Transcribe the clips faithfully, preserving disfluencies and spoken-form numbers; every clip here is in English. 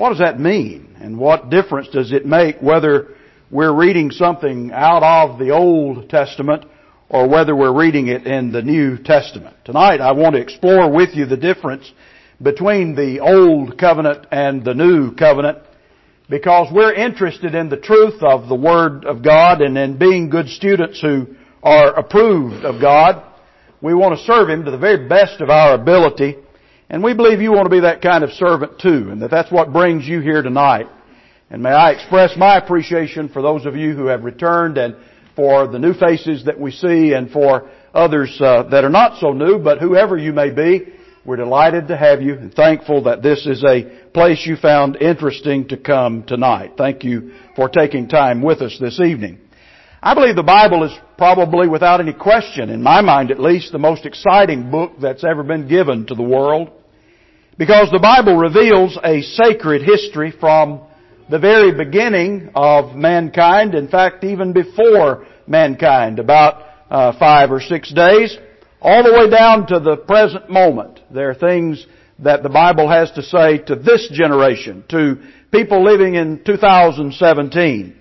what does that mean? And what difference does it make whether we're reading something out of the Old Testament or whether we're reading it in the New Testament? Tonight I want to explore with you the difference between the Old Covenant and the New Covenant, because we're interested in the truth of the Word of God and in being good students who are approved of God. We want to serve Him to the very best of our ability, and we believe you want to be that kind of servant too, and that that's what brings you here tonight. And may I express my appreciation for those of you who have returned, and for the new faces that we see, and for others uh, that are not so new, but whoever you may be, we're delighted to have you and thankful that this is a place you found interesting to come tonight. Thank you for taking time with us this evening. I believe the Bible is probably, without any question, in my mind at least, the most exciting book that's ever been given to the world, because the Bible reveals a sacred history from the very beginning of mankind, in fact even before mankind, about uh, five or six days, all the way down to the present moment. There are things that the Bible has to say to this generation, to people living in two thousand seventeen.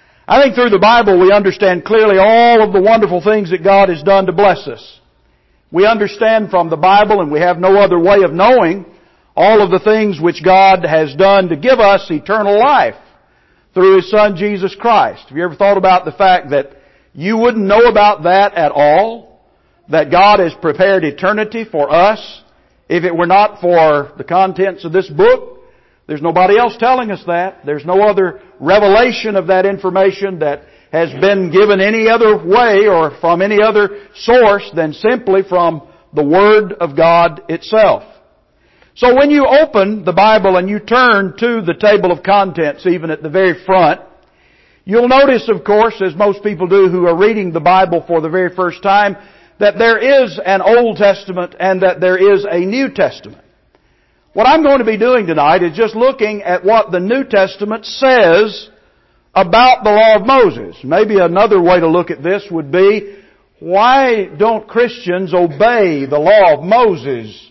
I think through the Bible we understand clearly all of the wonderful things that God has done to bless us. We understand from the Bible, and we have no other way of knowing, all of the things which God has done to give us eternal life through His Son Jesus Christ. Have you ever thought about the fact that you wouldn't know about that at all? That God has prepared eternity for us if it were not for the contents of this book? There's nobody else telling us that. There's no other revelation of that information that has been given any other way or from any other source than simply from the Word of God itself. So when you open the Bible and you turn to the table of contents, even at the very front, you'll notice, of course, as most people do who are reading the Bible for the very first time, that there is an Old Testament and that there is a New Testament. What I'm going to be doing tonight is just looking at what the New Testament says about the law of Moses. Maybe another way to look at this would be, why don't Christians obey the law of Moses?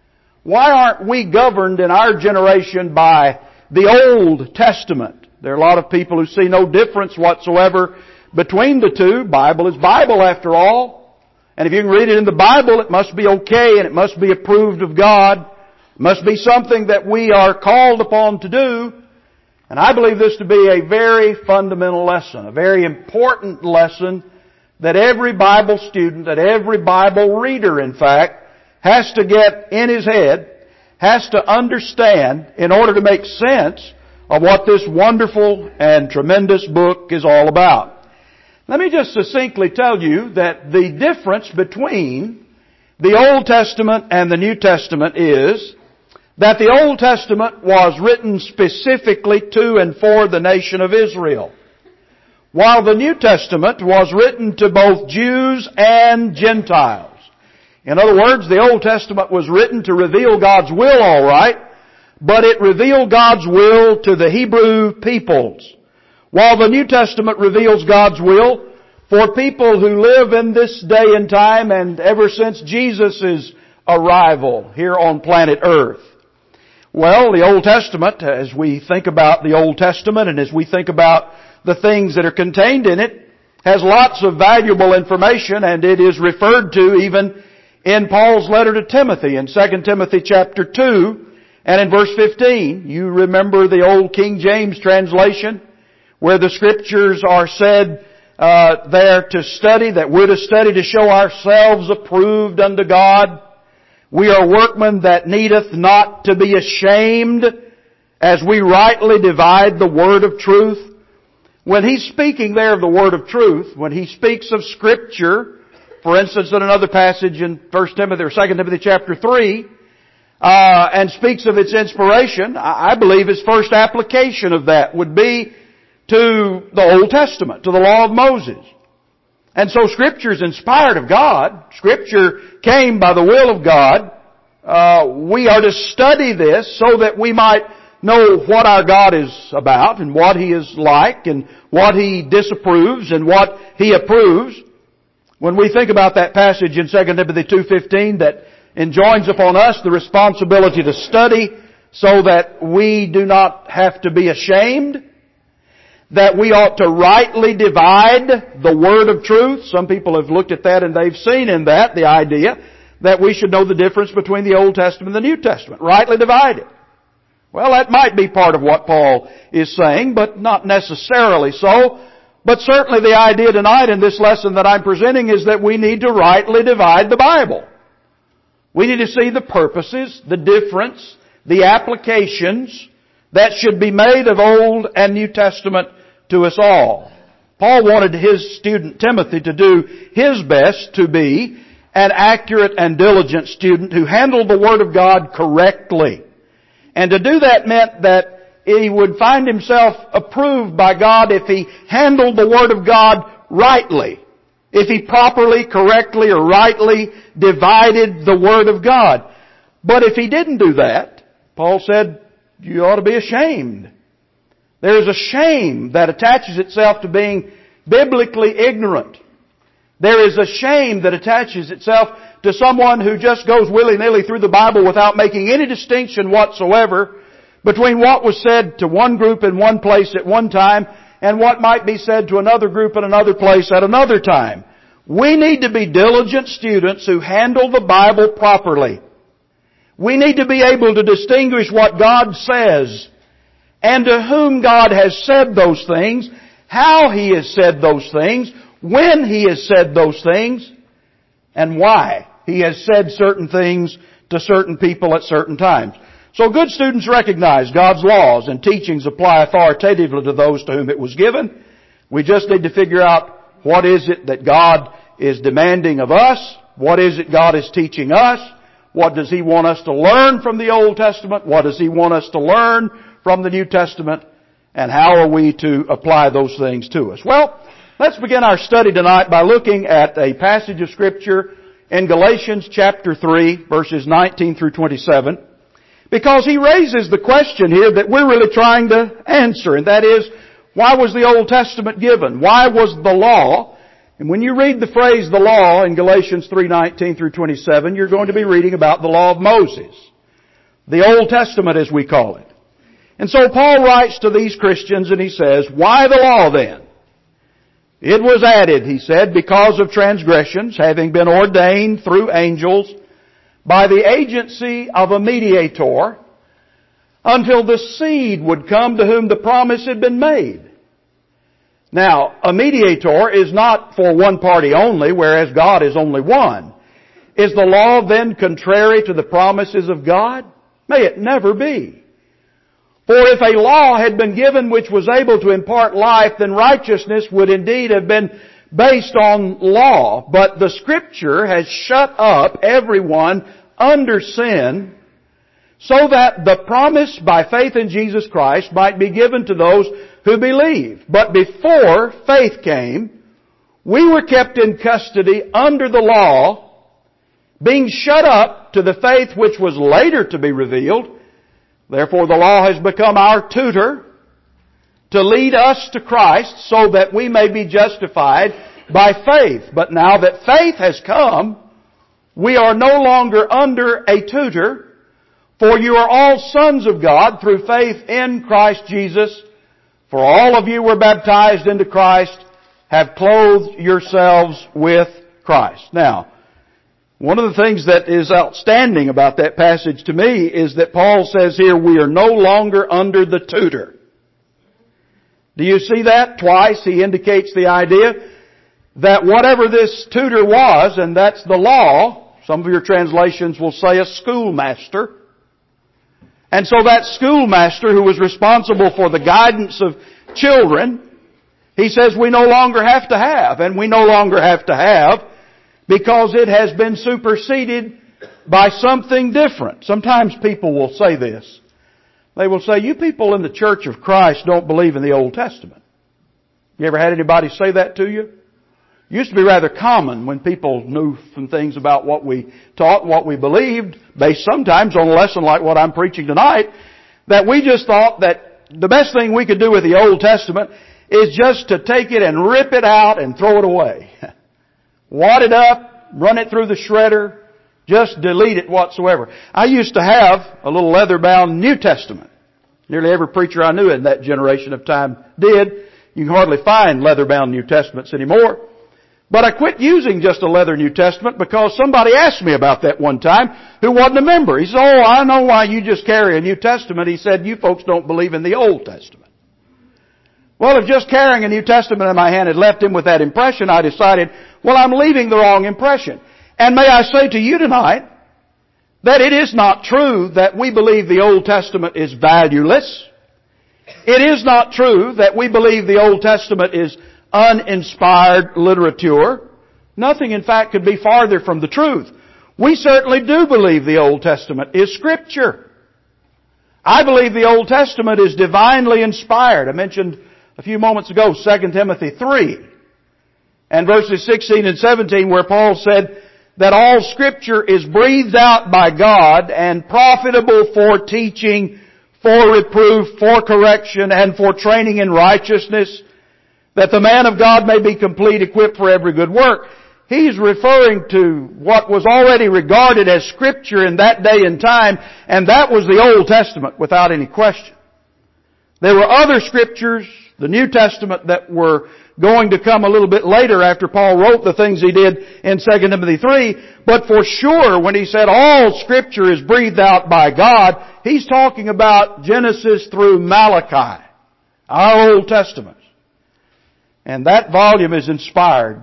Why aren't we governed in our generation by the Old Testament? There are a lot of people who see no difference whatsoever between the two. Bible is Bible after all. And if you can read it in the Bible, it must be okay and it must be approved of God. It must be something that we are called upon to do. And I believe this to be a very fundamental lesson, a very important lesson that every Bible student, that every Bible reader, in fact, has to get in his head, has to understand in order to make sense of what this wonderful and tremendous book is all about. Let me just succinctly tell you that the difference between the Old Testament and the New Testament is that the Old Testament was written specifically to and for the nation of Israel, while the New Testament was written to both Jews and Gentiles. In other words, the Old Testament was written to reveal God's will, all right, but it revealed God's will to the Hebrew peoples, while the New Testament reveals God's will for people who live in this day and time and ever since Jesus' arrival here on planet Earth. Well, the Old Testament, as we think about the Old Testament and as we think about the things that are contained in it, has lots of valuable information, and it is referred to even in Paul's letter to Timothy in Second Timothy chapter two and in verse fifteen. You remember the old King James translation, where the Scriptures are said uh, there to study, that we're to study to show ourselves approved unto God. We are workmen that needeth not to be ashamed, as we rightly divide the word of truth. When he's speaking there of the word of truth, when he speaks of Scripture, for instance in another passage in First Timothy or Second Timothy chapter three, uh, and speaks of its inspiration, I believe his first application of that would be to the Old Testament, to the law of Moses. And so Scripture is inspired of God. Scripture came by the will of God. Uh, we are to study this so that we might know what our God is about and what He is like and what He disapproves and what He approves. When we think about that passage in Second Timothy two fifteen that enjoins upon us the responsibility to study so that we do not have to be ashamed, that we ought to rightly divide the word of truth. Some people have looked at that and they've seen in that the idea that we should know the difference between the Old Testament and the New Testament. Rightly divide it. Well, that might be part of what Paul is saying, but not necessarily so. But certainly the idea tonight in this lesson that I'm presenting is that we need to rightly divide the Bible. We need to see the purposes, the difference, the applications that should be made of Old and New Testament to us all. Paul wanted his student Timothy to do his best to be an accurate and diligent student who handled the Word of God correctly. And to do that meant that he would find himself approved by God if he handled the Word of God rightly. If he properly, correctly, or rightly divided the Word of God. But if he didn't do that, Paul said, you ought to be ashamed. There is a shame that attaches itself to being biblically ignorant. There is a shame that attaches itself to someone who just goes willy-nilly through the Bible without making any distinction whatsoever between what was said to one group in one place at one time and what might be said to another group in another place at another time. We need to be diligent students who handle the Bible properly. We need to be able to distinguish what God says and to whom God has said those things, how He has said those things, when He has said those things, and why He has said certain things to certain people at certain times. So good students recognize God's laws and teachings apply authoritatively to those to whom it was given. We just need to figure out what is it that God is demanding of us, what is it God is teaching us, what does He want us to learn from the Old Testament, what does He want us to learn from the New Testament, and how are we to apply those things to us. Well, let's begin our study tonight by looking at a passage of Scripture in Galatians chapter three, verses nineteen through twenty-seven, because he raises the question here that we're really trying to answer, and that is, why was the Old Testament given? Why was the law? And when you read the phrase the law in Galatians three nineteen through twenty-seven, you're going to be reading about the law of Moses. The Old Testament as we call it. And so Paul writes to these Christians and he says, why the law then? It was added, he said, because of transgressions, having been ordained through angels by the agency of a mediator, until the seed would come to whom the promise had been made. Now, a mediator is not for one party only, whereas God is only one. Is the law then contrary to the promises of God? May it never be. For if a law had been given which was able to impart life, then righteousness would indeed have been based on law. But the Scripture has shut up everyone under sin, so that the promise by faith in Jesus Christ might be given to those who believe. But before faith came, we were kept in custody under the law, being shut up to the faith which was later to be revealed. Therefore the law has become our tutor to lead us to Christ so that we may be justified by faith. But now that faith has come, we are no longer under a tutor, for you are all sons of God through faith in Christ Jesus. For all of you were baptized into Christ, have clothed yourselves with Christ. Now, one of the things that is outstanding about that passage to me is that Paul says here, we are no longer under the tutor. Do you see that? Twice he indicates the idea that whatever this tutor was, and that's the law, some of your translations will say a schoolmaster. And so that schoolmaster who was responsible for the guidance of children, he says we no longer have to have, and we no longer have to have because it has been superseded by something different. Sometimes people will say this. They will say, you people in the Church of Christ don't believe in the Old Testament. You ever had anybody say that to you? It used to be rather common when people knew some things about what we taught, what we believed, based sometimes on a lesson like what I'm preaching tonight, that we just thought that the best thing we could do with the Old Testament is just to take it and rip it out and throw it away. Wad it up, run it through the shredder, Just delete it whatsoever. I used to have a little leather-bound New Testament. Nearly every preacher I knew in that generation of time did. You can hardly find leather-bound New Testaments anymore. But I quit using just a leather New Testament because somebody asked me about that one time who wasn't a member. He said, "Oh, I know why you just carry a New Testament." He said, "You folks don't believe in the Old Testament." Well, if just carrying a New Testament in my hand had left him with that impression, I decided, well, I'm leaving the wrong impression. And may I say to you tonight that it is not true that we believe the Old Testament is valueless. It is not true that we believe the Old Testament is uninspired literature. Nothing, in fact, could be farther from the truth. We certainly do believe the Old Testament is Scripture. I believe the Old Testament is divinely inspired. I mentioned a few moments ago Second Timothy three and verses sixteen and seventeen where Paul said that all Scripture is breathed out by God and profitable for teaching, for reproof, for correction, and for training in righteousness, that the man of God may be complete, equipped for every good work. He's referring to what was already regarded as Scripture in that day and time, and that was the Old Testament without any question. There were other Scriptures, the New Testament, that were going to come a little bit later after Paul wrote the things he did in Second Timothy three, but for sure when he said all Scripture is breathed out by God, he's talking about Genesis through Malachi, our Old Testament. And that volume is inspired.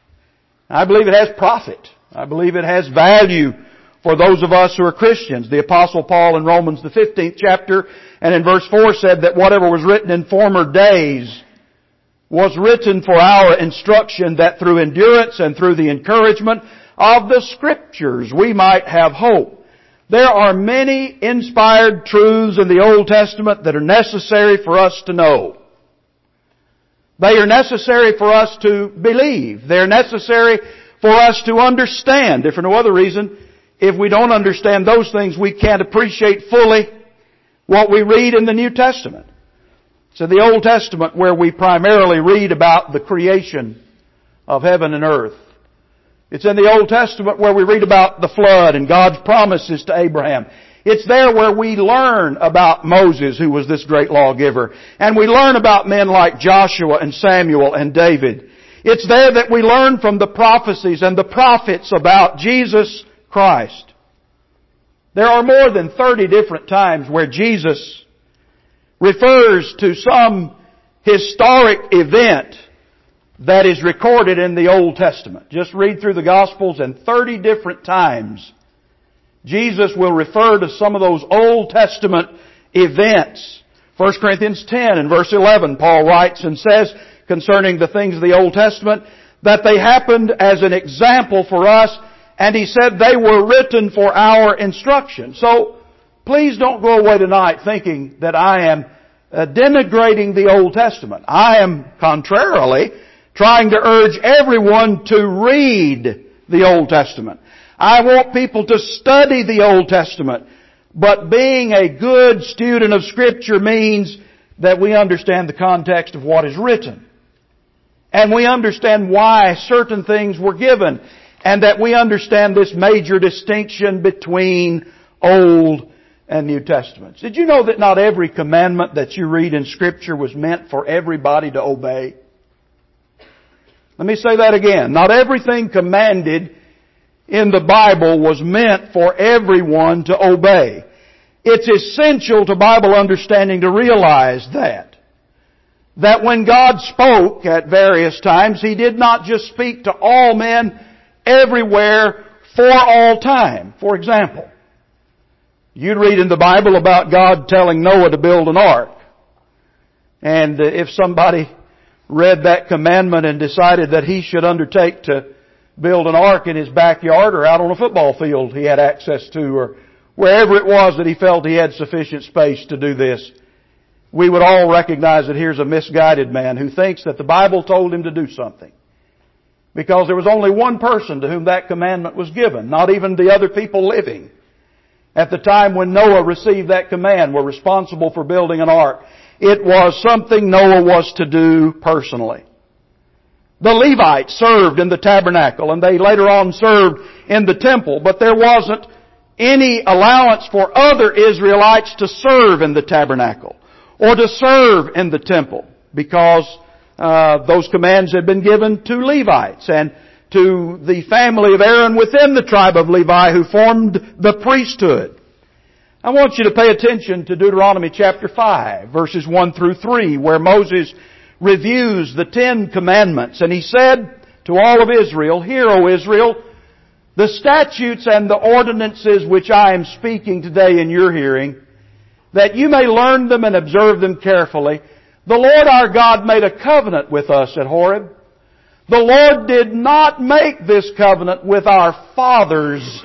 I believe it has profit. I believe it has value for those of us who are Christians. The Apostle Paul in Romans the fifteenth chapter and in verse four said that whatever was written in former days was written for our instruction, that through endurance and through the encouragement of the Scriptures we might have hope. There are many inspired truths in the Old Testament that are necessary for us to know. They are necessary for us to believe. They're necessary for us to understand. If for no other reason, if we don't understand those things, we can't appreciate fully what we read in the New Testament. It's in the Old Testament where we primarily read about the creation of heaven and earth. It's in the Old Testament where we read about the flood and God's promises to Abraham. It's there where we learn about Moses, who was this great lawgiver. And we learn about men like Joshua and Samuel and David. It's there that we learn from the prophecies and the prophets about Jesus Christ. There are more than thirty different times where Jesus refers to some historic event that is recorded in the Old Testament. Just read through the Gospels and thirty different times Jesus will refer to some of those Old Testament events. First Corinthians ten and verse eleven, Paul writes and says concerning the things of the Old Testament that they happened as an example for us, and he said they were written for our instruction. So please don't go away tonight thinking that I am uh, denigrating the Old Testament. I am contrarily trying to urge everyone to read the Old Testament. I want people to study the Old Testament. But being a good student of Scripture means that we understand the context of what is written. And we understand why certain things were given. And that we understand this major distinction between Old and New Testaments. Did you know that not every commandment that you read in Scripture was meant for everybody to obey? Let me say that again. Not everything commanded in the Bible was meant for everyone to obey. It's essential to Bible understanding to realize that. That when God spoke at various times, He did not just speak to all men everywhere for all time. For example, you'd read in the Bible about God telling Noah to build an ark. And if somebody read that commandment and decided that he should undertake to build an ark in his backyard or out on a football field he had access to, or wherever it was that he felt he had sufficient space to do this, we would all recognize that here's a misguided man who thinks that the Bible told him to do something. Because there was only one person to whom that commandment was given, not even the other people living at the time when Noah received that command were responsible for building an ark. It was something Noah was to do personally. The Levites served in the tabernacle, and they later on served in the temple, but there wasn't any allowance for other Israelites to serve in the tabernacle or to serve in the temple, because uh, those commands had been given to Levites and to the family of Aaron within the tribe of Levi, who formed the priesthood. I want you to pay attention to Deuteronomy chapter five, verses one through three, where Moses reviews the Ten Commandments. And he said to all of Israel, "Hear, O Israel, the statutes and the ordinances which I am speaking today in your hearing, that you may learn them and observe them carefully. The Lord our God made a covenant with us at Horeb. The Lord did not make this covenant with our fathers,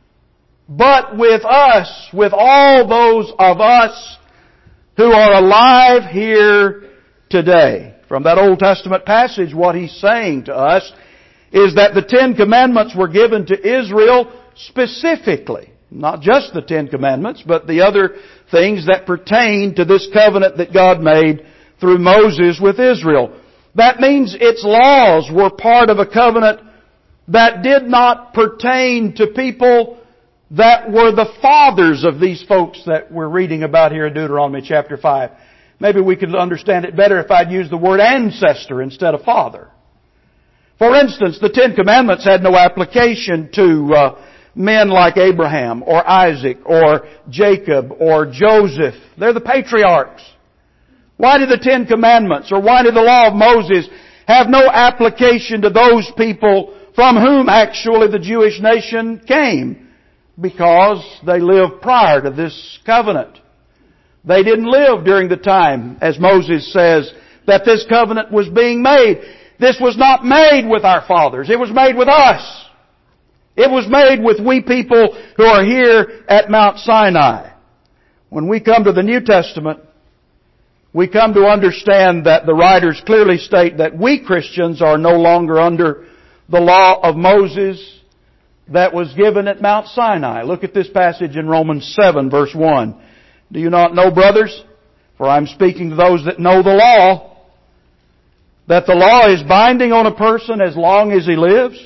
but with us, with all those of us who are alive here today." From that Old Testament passage, what he's saying to us is that the Ten Commandments were given to Israel specifically. Not just the Ten Commandments, but the other things that pertain to this covenant that God made through Moses with Israel. That means its laws were part of a covenant that did not pertain to people that were the fathers of these folks that we're reading about here in Deuteronomy chapter five. Maybe we could understand it better if I'd use the word ancestor instead of father. For instance, the Ten Commandments had no application to uh, men like Abraham or Isaac or Jacob or Joseph. They're the patriarchs. Why did the Ten Commandments, or why did the law of Moses have no application to those people from whom actually the Jewish nation came? Because they lived prior to this covenant. They didn't live during the time, as Moses says, that this covenant was being made. This was not made with our fathers. It was made with us. It was made with we people who are here at Mount Sinai. When we come to the New Testament, we come to understand that the writers clearly state that we Christians are no longer under the law of Moses that was given at Mount Sinai. Look at this passage in Romans seven, verse one. "Do you not know, brothers, for I am speaking to those that know the law, that the law is binding on a person as long as he lives?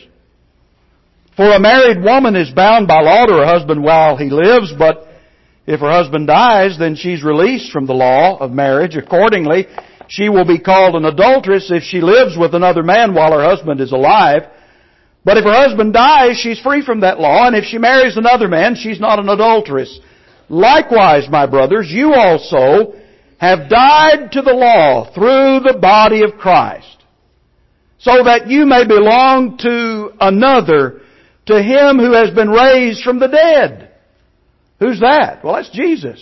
For a married woman is bound by law to her husband while he lives, but if her husband dies, then she's released from the law of marriage. Accordingly, she will be called an adulteress if she lives with another man while her husband is alive. But if her husband dies, she's free from that law, and if she marries another man, she's not an adulteress. Likewise, my brothers, you also have died to the law through the body of Christ, so that you may belong to another, to Him who has been raised from the dead." Who's that? Well, that's Jesus.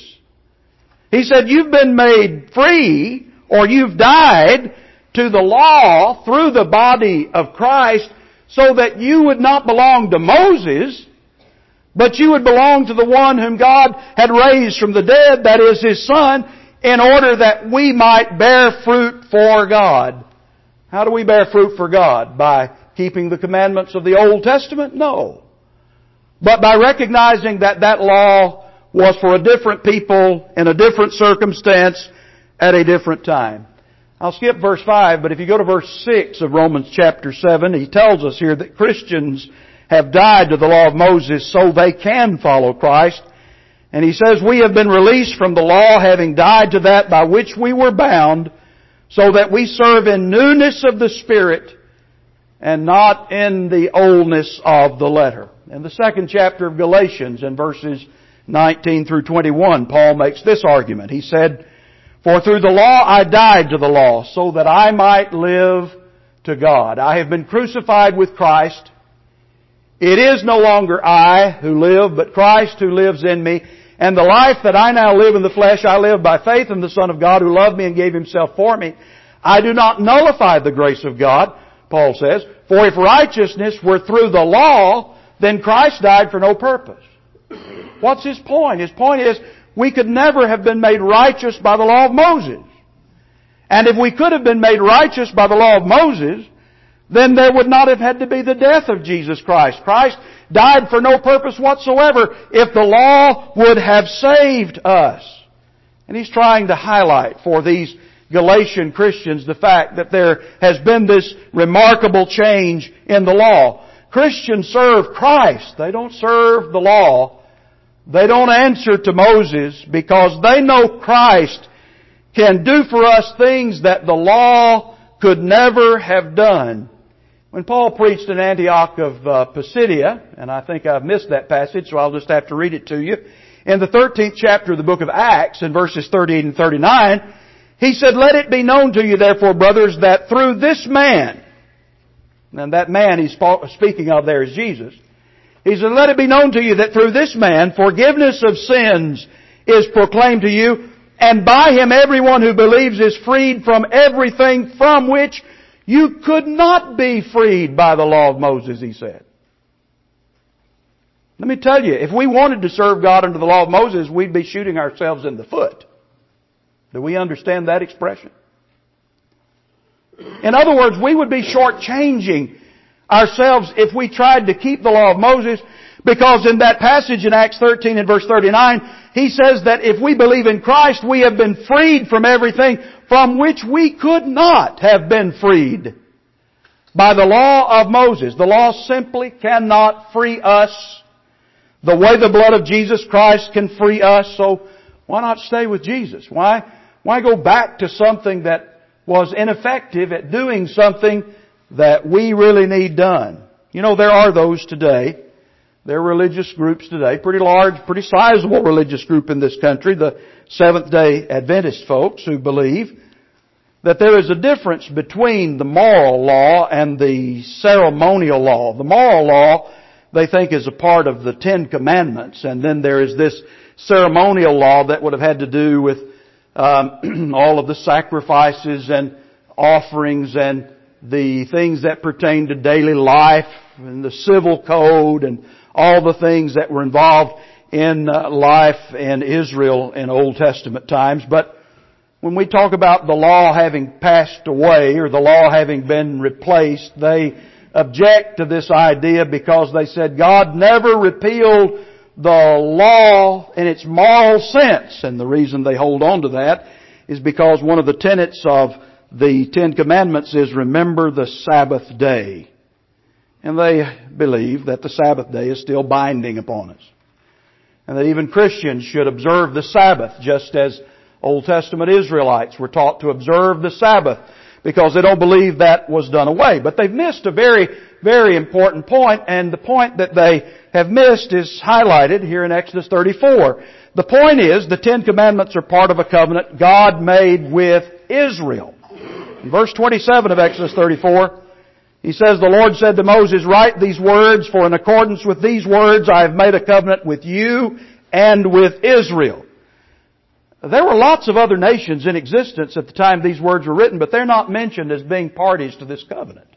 He said, you've been made free, or you've died to the law through the body of Christ, so that you would not belong to Moses, but you would belong to the one whom God had raised from the dead, that is His Son, in order that we might bear fruit for God. How do we bear fruit for God? By keeping the commandments of the Old Testament? No. But by recognizing that that law was for a different people, in a different circumstance, at a different time. I'll skip verse five, but if you go to verse six of Romans chapter seven, he tells us here that Christians have died to the law of Moses so they can follow Christ. And he says, we have been released from the law, having died to that by which we were bound, so that we serve in newness of the Spirit and not in the oldness of the letter. In the second chapter of Galatians, in verses nineteen through twenty-one, Paul makes this argument. He said, for through the law I died to the law, so that I might live to God. I have been crucified with Christ. It is no longer I who live, but Christ who lives in me. And the life that I now live in the flesh, I live by faith in the Son of God who loved me and gave Himself for me. I do not nullify the grace of God, Paul says, for if righteousness were through the law, then Christ died for no purpose. What's his point? His point is, we could never have been made righteous by the law of Moses. And if we could have been made righteous by the law of Moses, then there would not have had to be the death of Jesus Christ. Christ died for no purpose whatsoever if the law would have saved us. And he's trying to highlight for these Galatian Christians the fact that there has been this remarkable change in the law. Christians serve Christ. They don't serve the law. They don't answer to Moses because they know Christ can do for us things that the law could never have done. When Paul preached in Antioch of uh, Pisidia, and I think I've missed that passage, so I'll just have to read it to you. In the thirteenth chapter of the book of Acts, in verses thirty-eight and thirty-nine, he said, "Let it be known to you, therefore, brothers, that through this man," and that man he's speaking of there is Jesus. He said, "Let it be known to you that through this man forgiveness of sins is proclaimed to you, and by him everyone who believes is freed from everything from which you could not be freed by the law of Moses," he said. Let me tell you, if we wanted to serve God under the law of Moses, we'd be shooting ourselves in the foot. Do we understand that expression? In other words, we would be shortchanging ourselves if we tried to keep the law of Moses, because in that passage in Acts thirteen and verse thirty-nine, he says that if we believe in Christ, we have been freed from everything from which we could not have been freed by the law of Moses. The law simply cannot free us the way the blood of Jesus Christ can free us. So why not stay with Jesus? Why, why go back to something that was ineffective at doing something that we really need done? You know, there are those today. There are religious groups today, pretty large, pretty sizable religious group in this country, the Seventh-day Adventist folks, who believe that there is a difference between the moral law and the ceremonial law. The moral law, they think, is a part of the Ten Commandments, and then there is this ceremonial law that would have had to do with um, all of the sacrifices and offerings and the things that pertain to daily life and the civil code and all the things that were involved in uh, life in Israel in Old Testament times. But when we talk about the law having passed away or the law having been replaced, they object to this idea because they said God never repealed the law in its moral sense. And the reason they hold on to that is because one of the tenets of the Ten Commandments is remember the Sabbath day. And they believe that the Sabbath day is still binding upon us. And that even Christians should observe the Sabbath, just as Old Testament Israelites were taught to observe the Sabbath, because they don't believe that was done away. But they've missed a very, very important point, and the point that they have missed is highlighted here in Exodus thirty-four. The point is, the Ten Commandments are part of a covenant God made with Israel. In verse twenty-seven of Exodus thirty-four, he says, "The Lord said to Moses, write these words, for in accordance with these words I have made a covenant with you and with Israel." There were lots of other nations in existence at the time these words were written, but they're not mentioned as being parties to this covenant.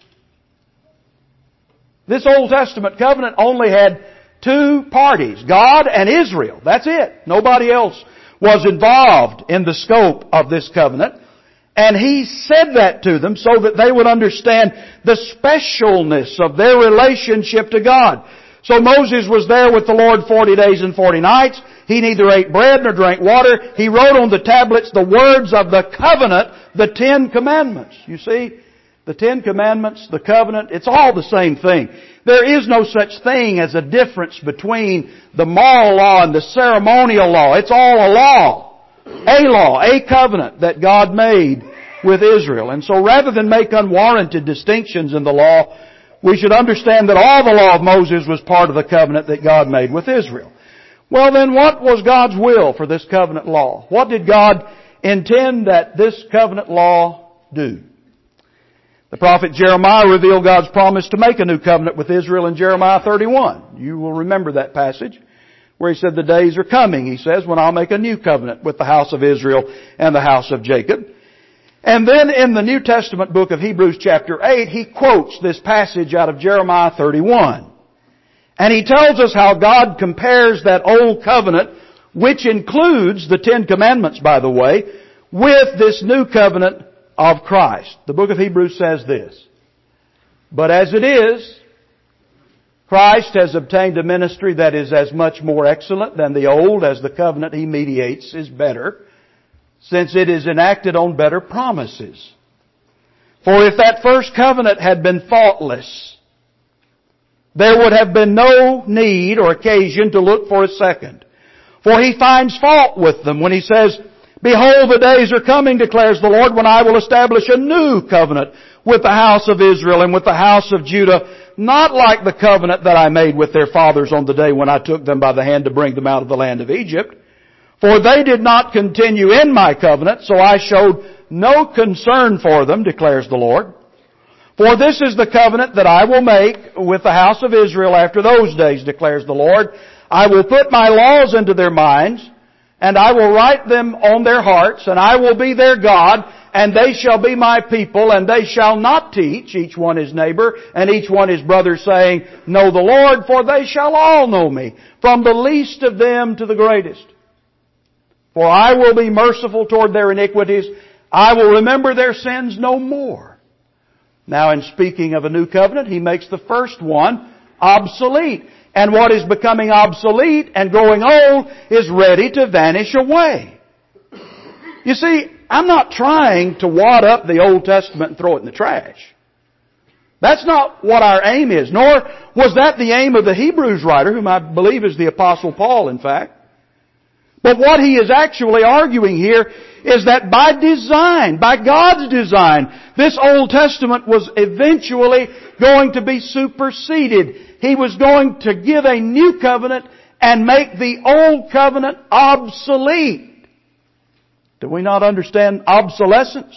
This Old Testament covenant only had two parties, God and Israel. That's it. Nobody else was involved in the scope of this covenant. And He said that to them so that they would understand the specialness of their relationship to God. So Moses was there with the Lord forty days and forty nights. He neither ate bread nor drank water. He wrote on the tablets the words of the covenant, the Ten Commandments. You see, the Ten Commandments, the covenant, it's all the same thing. There is no such thing as a difference between the moral law and the ceremonial law. It's all a law. A law, a covenant that God made with Israel. And so rather than make unwarranted distinctions in the law, we should understand that all the law of Moses was part of the covenant that God made with Israel. Well then, what was God's will for this covenant law? What did God intend that this covenant law do? The prophet Jeremiah revealed God's promise to make a new covenant with Israel in Jeremiah thirty-one. You will remember that passage where He said, "The days are coming," He says, "when I'll make a new covenant with the house of Israel and the house of Jacob." And then in the New Testament book of Hebrews chapter eight, he quotes this passage out of Jeremiah thirty-one. And he tells us how God compares that old covenant, which includes the Ten Commandments, by the way, with this new covenant of Christ. The book of Hebrews says this, "But as it is, Christ has obtained a ministry that is as much more excellent than the old, as the covenant He mediates is better. since it is enacted on better promises. For if that first covenant had been faultless, there would have been no need or occasion to look for a second. For He finds fault with them when He says, Behold, the days are coming, declares the Lord, when I will establish a new covenant with the house of Israel and with the house of Judah, not like the covenant that I made with their fathers on the day when I took them by the hand to bring them out of the land of Egypt. For they did not continue in my covenant, so I showed no concern for them, declares the Lord. For this is the covenant that I will make with the house of Israel after those days, declares the Lord. I will put my laws into their minds, and I will write them on their hearts, and I will be their God, and they shall be my people, and they shall not teach, each one his neighbor, and each one his brother, saying, Know the Lord, for they shall all know me, from the least of them to the greatest. For I will be merciful toward their iniquities, I will remember their sins no more. Now, in speaking of a new covenant, He makes the first one obsolete. And what is becoming obsolete and growing old is ready to vanish away. You see, I'm not trying to wad up the Old Testament and throw it in the trash. That's not what our aim is, nor was that the aim of the Hebrews writer, whom I believe is the Apostle Paul, in fact. But what he is actually arguing here is that by design, by God's design, this Old Testament was eventually going to be superseded. He was going to give a new covenant and make the old covenant obsolete. Do we not understand obsolescence?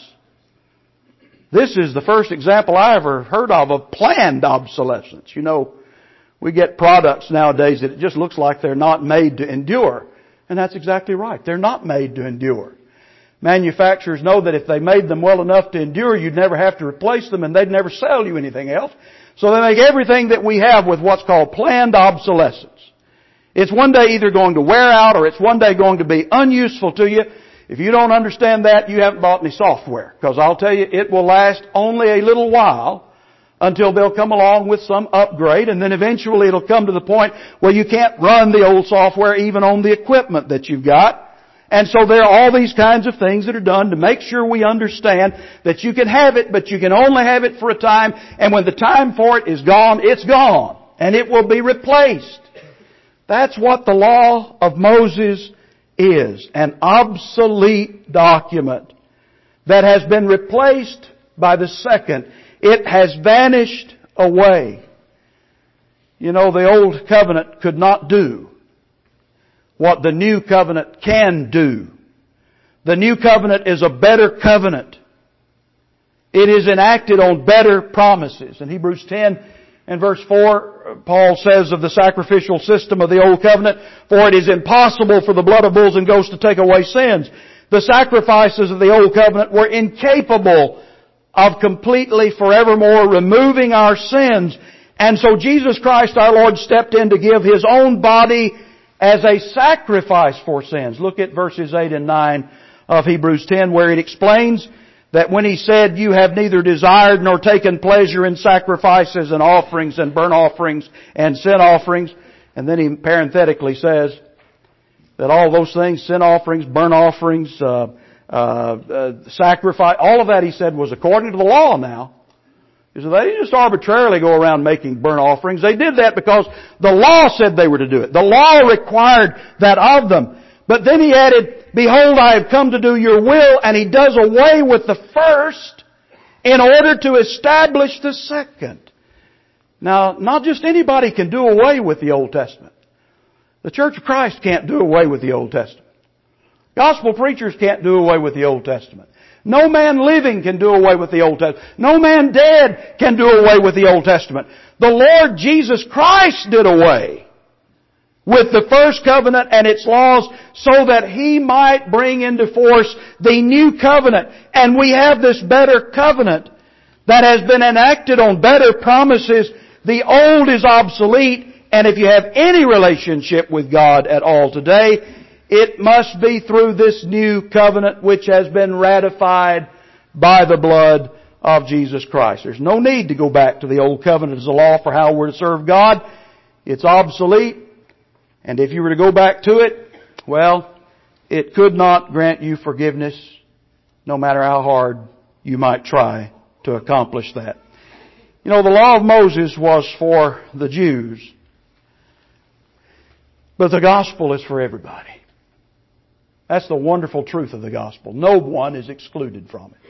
This is the first example I ever heard of of planned obsolescence. You know, we get products nowadays that it just looks like they're not made to endure. And that's exactly right. They're not made to endure. Manufacturers know that if they made them well enough to endure, you'd never have to replace them and they'd never sell you anything else. So they make everything that we have with what's called planned obsolescence. It's one day either going to wear out or it's one day going to be unuseful to you. If you don't understand that, you haven't bought any software. Because I'll tell you, it will last only a little while until they'll come along with some upgrade, and then eventually it'll come to the point where you can't run the old software even on the equipment that you've got. And so there are all these kinds of things that are done to make sure we understand that you can have it, but you can only have it for a time, and when the time for it is gone, it's gone, and it will be replaced. That's what the law of Moses is, an obsolete document that has been replaced by the second. It has vanished away. You know, the old covenant could not do what the new covenant can do. The new covenant is a better covenant. It is enacted on better promises. In Hebrews ten and verse four, Paul says of the sacrificial system of the old covenant, For it is impossible for the blood of bulls and goats to take away sins. The sacrifices of the old covenant were incapable of completely, forevermore removing our sins. And so Jesus Christ our Lord stepped in to give His own body as a sacrifice for sins. Look at verses eight and nine of Hebrews ten, where it explains that when He said, You have neither desired nor taken pleasure in sacrifices and offerings and burnt offerings and sin offerings. And then He parenthetically says that all those things, sin offerings, burnt offerings, uh, Uh, uh, sacrifice, all of that, He said, was according to the law now. So they didn't just arbitrarily go around making burnt offerings. They did that because the law said they were to do it. The law required that of them. But then He added, Behold, I have come to do your will, and He does away with the first in order to establish the second. Now, not just anybody can do away with the Old Testament. The Church of Christ can't do away with the Old Testament. Gospel preachers can't do away with the Old Testament. No man living can do away with the Old Testament. No man dead can do away with the Old Testament. The Lord Jesus Christ did away with the first covenant and its laws so that He might bring into force the new covenant. And we have this better covenant that has been enacted on better promises. The old is obsolete, and if you have any relationship with God at all today, it must be through this new covenant which has been ratified by the blood of Jesus Christ. There's no need to go back to the old covenant as a law for how we're to serve God. It's obsolete. And if you were to go back to it, well, it could not grant you forgiveness, no matter how hard you might try to accomplish that. You know, the law of Moses was for the Jews, but the gospel is for everybody. That's the wonderful truth of the gospel. No one is excluded from it.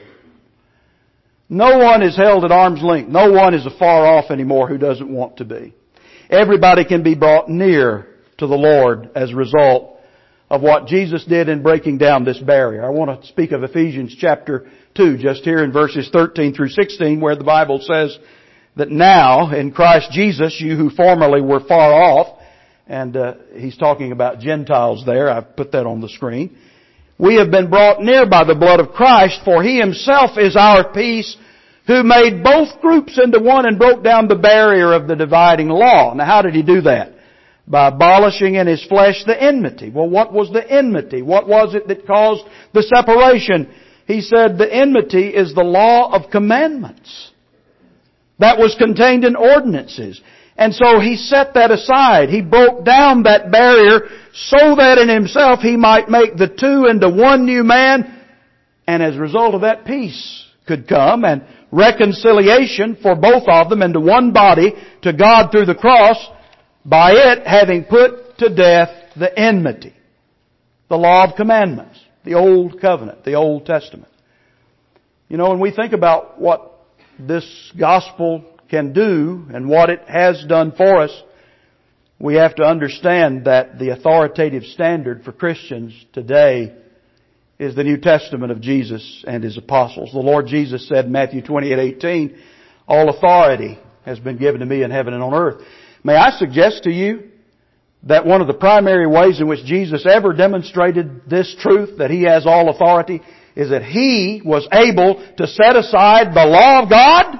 No one is held at arm's length. No one is afar off anymore who doesn't want to be. Everybody can be brought near to the Lord as a result of what Jesus did in breaking down this barrier. I want to speak of Ephesians chapter two, just here in verses thirteen through sixteen, where the Bible says that now in Christ Jesus, you who formerly were far off, and uh, he's talking about Gentiles there. I've put that on the screen. We have been brought near by the blood of Christ, for He Himself is our peace, who made both groups into one and broke down the barrier of the dividing law. Now, how did He do that? By abolishing in His flesh the enmity. Well, what was the enmity? What was it that caused the separation? He said the enmity is the law of commandments that was contained in ordinances. And so He set that aside. He broke down that barrier so that in Himself He might make the two into one new man. And as a result of that, peace could come and reconciliation for both of them into one body to God through the cross, by it having put to death the enmity. The law of commandments. The Old Covenant. The Old Testament. You know, when we think about what this gospel can do and what it has done for us, we have to understand that the authoritative standard for Christians today is the New Testament of Jesus and His apostles. The Lord Jesus said in Matthew twenty-eight eighteen, all authority has been given to me in heaven and on earth. May I suggest to you that one of the primary ways in which Jesus ever demonstrated this truth, that He has all authority, is that He was able to set aside the law of God.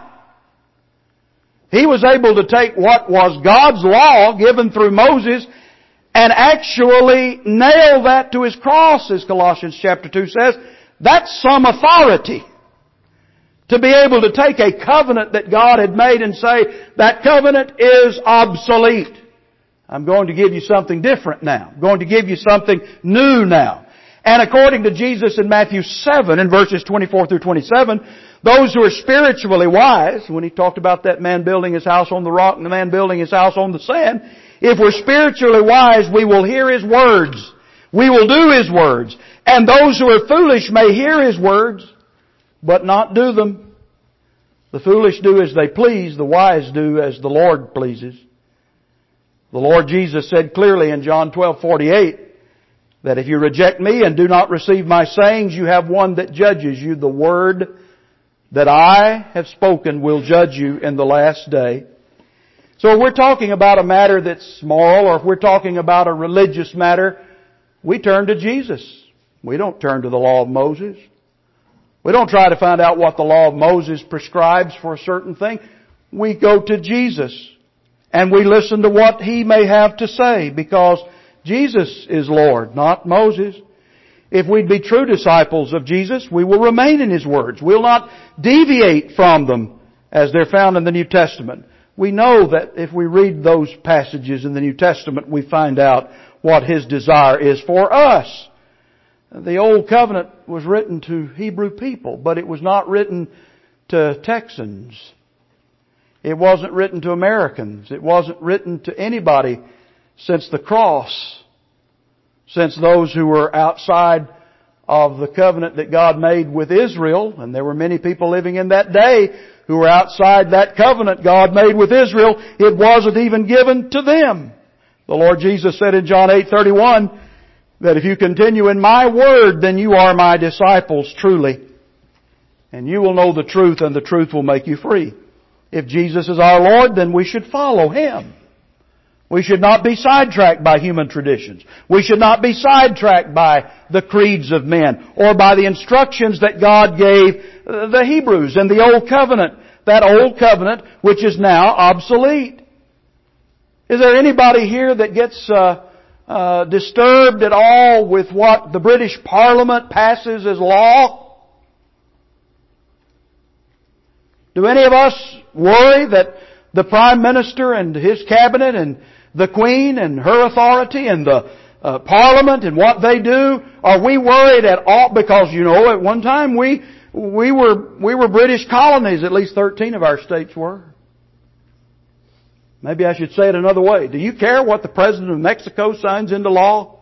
He was able to take what was God's law given through Moses and actually nail that to His cross, as Colossians chapter two says. That's some authority. To be able to take a covenant that God had made and say, that covenant is obsolete. I'm going to give you something different now. I'm going to give you something new now. And according to Jesus in Matthew seven, in verses twenty-four through twenty-seven, those who are spiritually wise, when He talked about that man building his house on the rock and the man building his house on the sand, if we're spiritually wise, we will hear His words. We will do His words. And those who are foolish may hear His words, but not do them. The foolish do as they please, the wise do as the Lord pleases. The Lord Jesus said clearly in John twelve forty-eight, that if you reject Me and do not receive My sayings, you have one that judges you. The word that I have spoken will judge you in the last day. So if we're talking about a matter that's moral, or if we're talking about a religious matter, we turn to Jesus. We don't turn to the law of Moses. We don't try to find out what the law of Moses prescribes for a certain thing. We go to Jesus and we listen to what He may have to say, because Jesus is Lord, not Moses. If we'd be true disciples of Jesus, we will remain in His words. We'll not deviate from them as they're found in the New Testament. We know that if we read those passages in the New Testament, we find out what His desire is for us. The Old Covenant was written to Hebrew people, but it was not written to Texans. It wasn't written to Americans. It wasn't written to anybody since the cross. Since those who were outside of the covenant that God made with Israel, and there were many people living in that day who were outside that covenant God made with Israel, it wasn't even given to them. The Lord Jesus said in John eight thirty-one that if you continue in My word, then you are My disciples truly. And you will know the truth, and the truth will make you free. If Jesus is our Lord, then we should follow Him. We should not be sidetracked by human traditions. We should not be sidetracked by the creeds of men or by the instructions that God gave the Hebrews in the Old Covenant. That Old Covenant which is now obsolete. Is there anybody here that gets uh, uh, disturbed at all with what the British Parliament passes as law? Do any of us worry that the Prime Minister and his cabinet and the Queen and her authority and the uh, Parliament and what they do? Are we worried at all? Because, you know, at one time we, we were, we were British colonies. At least thirteen of our states were. Maybe I should say it another way. Do you care what the President of Mexico signs into law?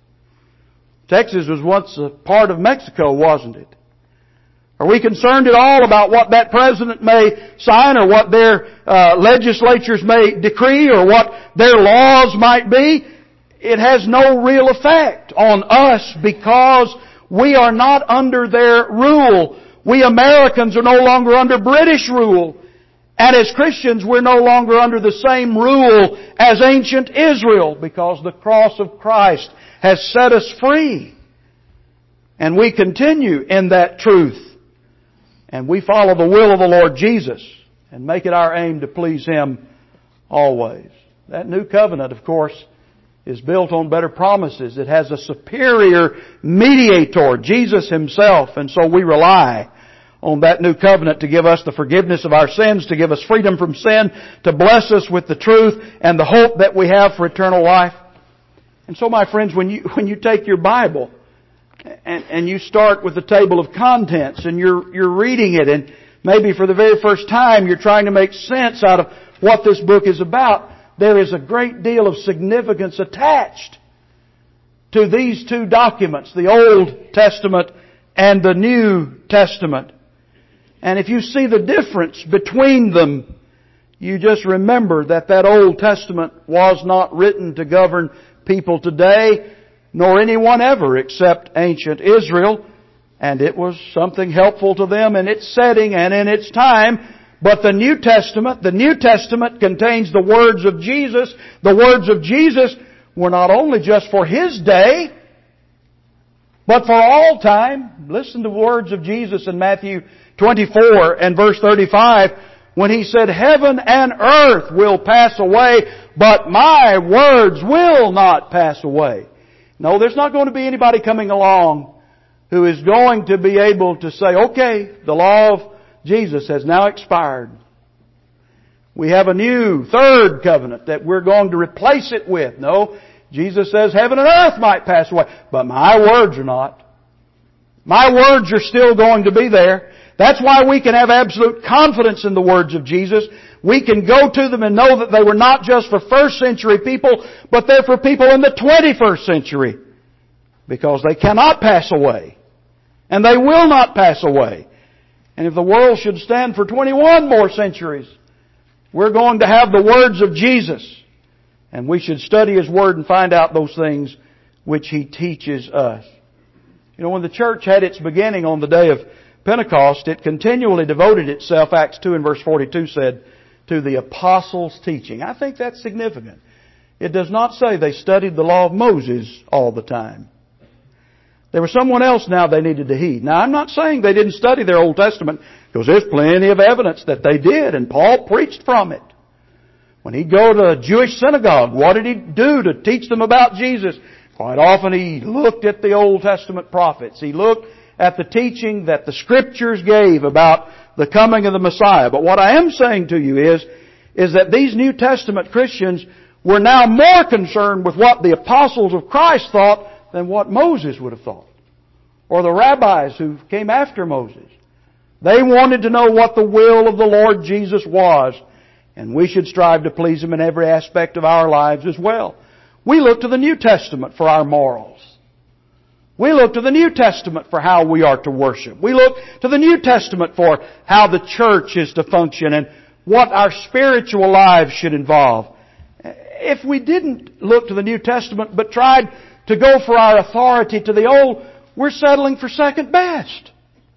Texas was once a part of Mexico, wasn't it? Are we concerned at all about what that President may sign or what their uh, legislatures may decree or what their laws might be? It has no real effect on us because we are not under their rule. We Americans are no longer under British rule. And as Christians, we're no longer under the same rule as ancient Israel because the cross of Christ has set us free. And we continue in that truth. And we follow the will of the Lord Jesus and make it our aim to please Him always. That new covenant, of course, is built on better promises. It has a superior mediator, Jesus Himself. And so we rely on that new covenant to give us the forgiveness of our sins, to give us freedom from sin, to bless us with the truth and the hope that we have for eternal life. And so, my friends, when you when you take your Bible and, and you start with the table of contents and you're you're reading it, and maybe for the very first time you're trying to make sense out of what this book is about, there is a great deal of significance attached to these two documents, the Old Testament and the New Testament. And if you see the difference between them, you just remember that that Old Testament was not written to govern people today, nor anyone ever except ancient Israel. And it was something helpful to them in its setting and in its time. But the New Testament, the New Testament contains the words of Jesus. The words of Jesus were not only just for His day, but for all time. Listen to the words of Jesus in Matthew twenty-four and verse thirty-five when He said, "Heaven and earth will pass away, but my words will not pass away." No, there's not going to be anybody coming along who is going to be able to say, okay, the law of Jesus has now expired. We have a new third covenant that we're going to replace it with. No, Jesus says heaven and earth might pass away, but my words are not. My words are still going to be there. That's why we can have absolute confidence in the words of Jesus. We can go to them and know that they were not just for first century people, but they're for people in the twenty-first century. Because they cannot pass away. And they will not pass away. And if the world should stand for twenty-one more centuries, we're going to have the words of Jesus. And we should study His Word and find out those things which He teaches us. You know, when the church had its beginning on the day of Pentecost, it continually devoted itself, Acts two and verse forty-two said, to the apostles' teaching. I think that's significant. It does not say they studied the law of Moses all the time. There was someone else now they needed to heed. Now, I'm not saying they didn't study their Old Testament, because there's plenty of evidence that they did, and Paul preached from it. When he'd go to a Jewish synagogue, what did he do to teach them about Jesus? Quite often he looked at the Old Testament prophets. He looked at the teaching that the Scriptures gave about the coming of the Messiah. But what I am saying to you is, is that these New Testament Christians were now more concerned with what the apostles of Christ thought than what Moses would have thought. Or the rabbis who came after Moses. They wanted to know what the will of the Lord Jesus was. And we should strive to please Him in every aspect of our lives as well. We look to the New Testament for our morals. We look to the New Testament for how we are to worship. We look to the New Testament for how the church is to function and what our spiritual lives should involve. If we didn't look to the New Testament but tried to go for our authority to the Old, we're settling for second best.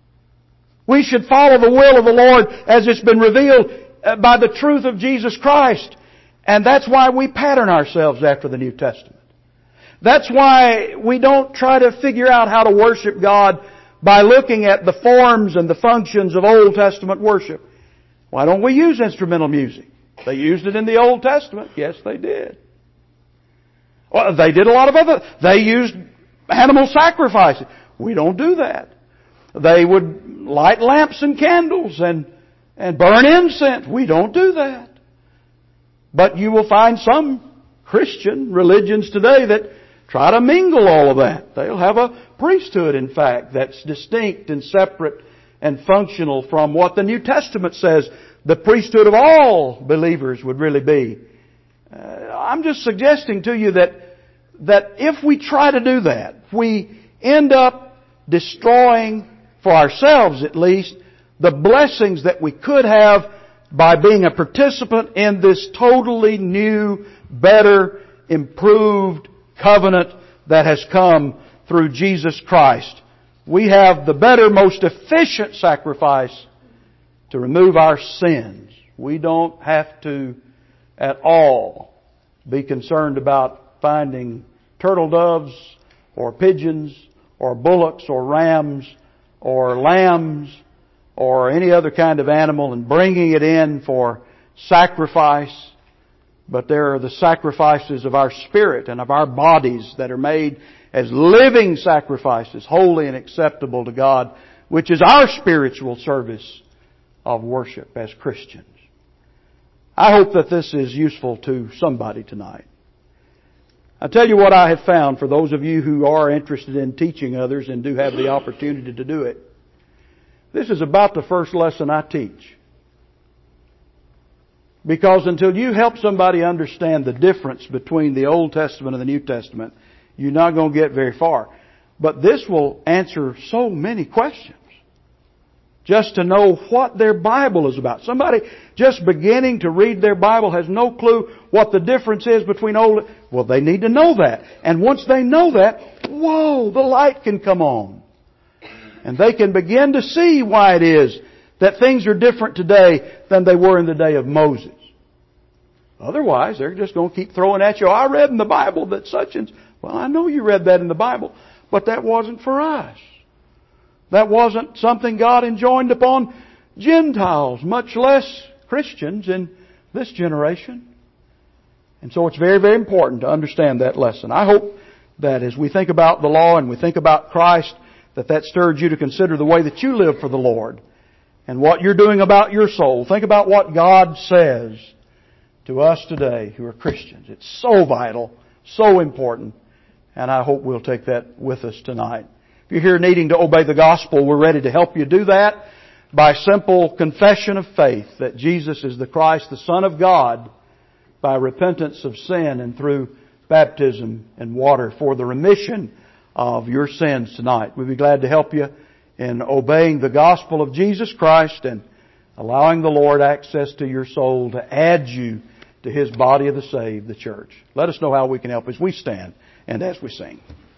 We should follow the will of the Lord as it's been revealed by the truth of Jesus Christ. And that's why we pattern ourselves after the New Testament. That's why we don't try to figure out how to worship God by looking at the forms and the functions of Old Testament worship. Why don't we use instrumental music? They used it in the Old Testament. Yes, they did. Well, they did a lot of other... They used animal sacrifices. We don't do that. They would light lamps and candles and, and burn incense. We don't do that. But you will find some Christian religions today that try to mingle all of that. They'll have a priesthood, in fact, that's distinct and separate and functional from what the New Testament says the priesthood of all believers would really be. Uh, I'm just suggesting to you that that if we try to do that, we end up destroying, for ourselves at least, the blessings that we could have by being a participant in this totally new, better, improved covenant that has come through Jesus Christ. We have the better, most efficient sacrifice to remove our sins. We don't have to at all be concerned about finding turtle doves or pigeons or bullocks or rams or lambs or any other kind of animal and bringing it in for sacrifice. But there are the sacrifices of our spirit and of our bodies that are made as living sacrifices, holy and acceptable to God, which is our spiritual service of worship as Christians. I hope that this is useful to somebody tonight. I'll tell you what I have found for those of you who are interested in teaching others and do have the opportunity to do it. This is about the first lesson I teach. Because until you help somebody understand the difference between the Old Testament and the New Testament, you're not going to get very far. But this will answer so many questions. Just to know what their Bible is about. Somebody just beginning to read their Bible has no clue what the difference is between Old... Well, they need to know that. And once they know that, whoa, the light can come on. And they can begin to see why it is that things are different today than they were in the day of Moses. Otherwise, they're just going to keep throwing at you, I read in the Bible that such and... Well, I know you read that in the Bible, but that wasn't for us. That wasn't something God enjoined upon Gentiles, much less Christians in this generation. And so it's very, very important to understand that lesson. I hope that as we think about the law and we think about Christ, that that stirs you to consider the way that you live for the Lord and what you're doing about your soul. Think about what God says to us today who are Christians. It's so vital, so important, and I hope we'll take that with us tonight. If you're here needing to obey the gospel, we're ready to help you do that by simple confession of faith that Jesus is the Christ, the Son of God, by repentance of sin and through baptism and water for the remission of your sins tonight. We'd be glad to help you in obeying the gospel of Jesus Christ and allowing the Lord access to your soul to add you to His body of the saved, the church. Let us know how we can help as we stand and as we sing.